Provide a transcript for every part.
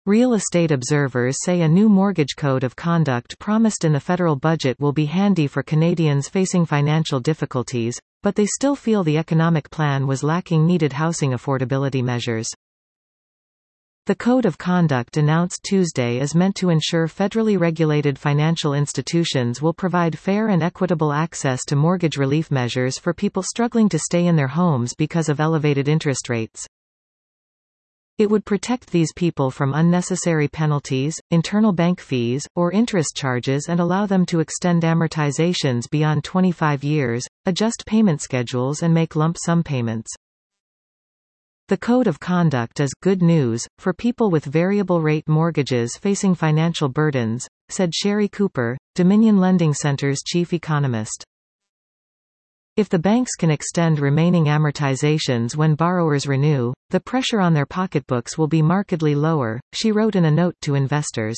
Real estate observers say a new mortgage code of conduct promised in the federal budget will be handy for Canadians facing financial difficulties, but they still feel the economic plan was lacking needed housing affordability measures. The Code of Conduct announced Tuesday is meant to ensure federally regulated financial institutions will provide fair and equitable access to mortgage relief measures for people struggling to stay in their homes because of elevated interest rates. It would protect these people from unnecessary penalties, internal bank fees, or interest charges and allow them to extend amortizations beyond 25 years, adjust payment schedules and make lump sum payments. The Code of Conduct is good news for people with variable-rate mortgages facing financial burdens, said Sherry Cooper, Dominion Lending Center's chief economist. If the banks can extend remaining amortizations when borrowers renew, the pressure on their pocketbooks will be markedly lower, she wrote in a note to investors.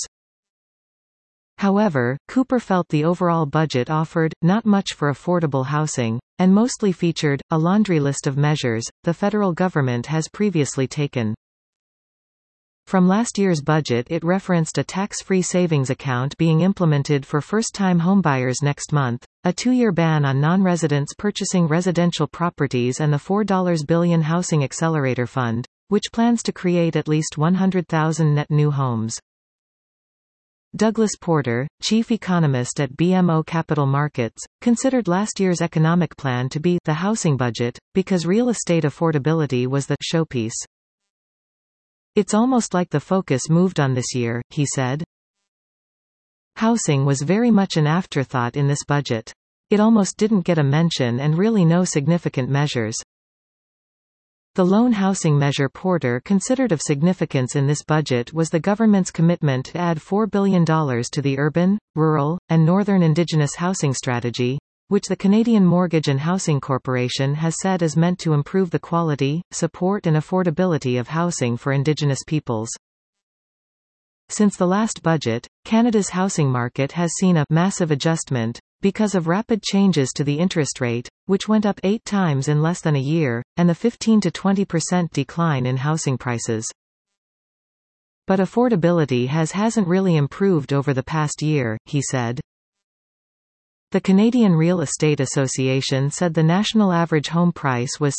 However, Cooper felt the overall budget offered not much for affordable housing, and mostly featured a laundry list of measures the federal government has previously taken. From last year's budget, it referenced a tax-free savings account being implemented for first-time homebuyers next month, a 2-year ban on non-residents purchasing residential properties, and the $4 billion Housing Accelerator Fund, which plans to create at least 100,000 net new homes. Douglas Porter, chief economist at BMO Capital Markets, considered last year's economic plan to be the housing budget, because real estate affordability was the showpiece. It's almost like the focus moved on this year, he said. Housing was very much an afterthought in this budget. It almost didn't get a mention and really no significant measures. The lone housing measure Porter considered of significance in this budget was the government's commitment to add $4 billion to the Urban, Rural, and Northern Indigenous Housing Strategy, which the Canadian Mortgage and Housing Corporation has said is meant to improve the quality, support and affordability of housing for Indigenous peoples. Since the last budget, Canada's housing market has seen a massive adjustment, because of rapid changes to the interest rate, which went up 8 times in less than a year, and the 15 to 20% decline in housing prices. But affordability hasn't really improved over the past year, he said. The Canadian Real Estate Association said the national average home price was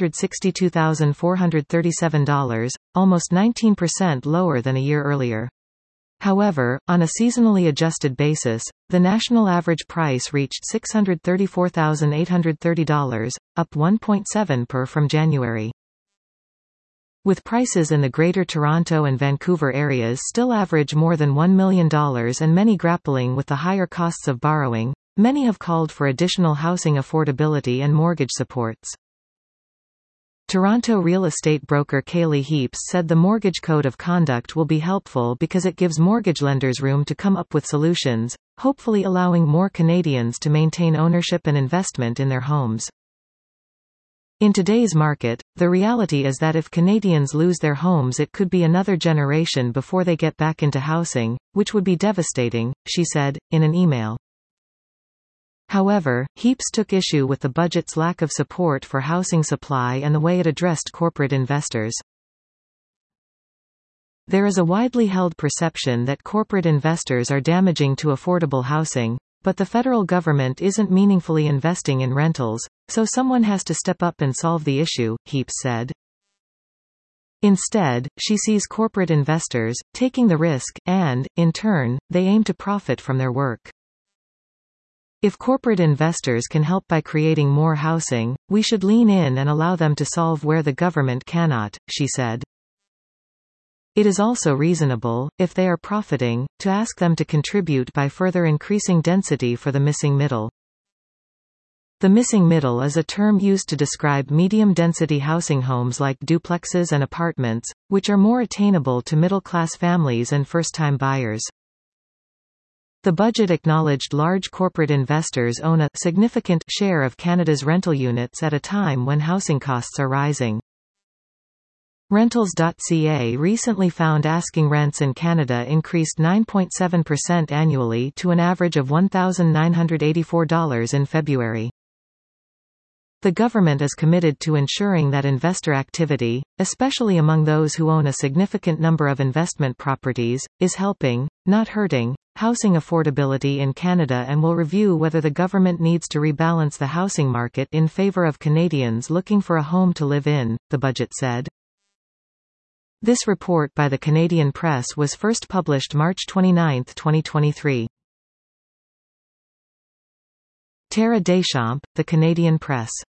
$662,437, almost 19% lower than a year earlier. However, on a seasonally adjusted basis, the national average price reached $634,830, up 1.7% from January. With prices in the Greater Toronto and Vancouver areas still average more than $1 million and many grappling with the higher costs of borrowing, many have called for additional housing affordability and mortgage supports. Toronto real estate broker Kaylee Heaps said the Mortgage Code of Conduct will be helpful because it gives mortgage lenders room to come up with solutions, hopefully allowing more Canadians to maintain ownership and investment in their homes. In today's market, the reality is that if Canadians lose their homes, it could be another generation before they get back into housing, which would be devastating, she said, in an email. However, Heaps took issue with the budget's lack of support for housing supply and the way it addressed corporate investors. There is a widely held perception that corporate investors are damaging to affordable housing, but the federal government isn't meaningfully investing in rentals, so someone has to step up and solve the issue, Heaps said. Instead, she sees corporate investors taking the risk, and, in turn, they aim to profit from their work. If corporate investors can help by creating more housing, we should lean in and allow them to solve where the government cannot, she said. It is also reasonable, if they are profiting, to ask them to contribute by further increasing density for the missing middle. The missing middle is a term used to describe medium-density housing homes like duplexes and apartments, which are more attainable to middle-class families and first-time buyers. The budget acknowledged large corporate investors own a significant share of Canada's rental units at a time when housing costs are rising. Rentals.ca recently found asking rents in Canada increased 9.7% annually to an average of $1,984 in February. The government is committed to ensuring that investor activity, especially among those who own a significant number of investment properties, is helping, not hurting, housing affordability in Canada and will review whether the government needs to rebalance the housing market in favour of Canadians looking for a home to live in, the budget said. This report by the Canadian Press was first published March 29, 2023. Tara Deschamps, The Canadian Press.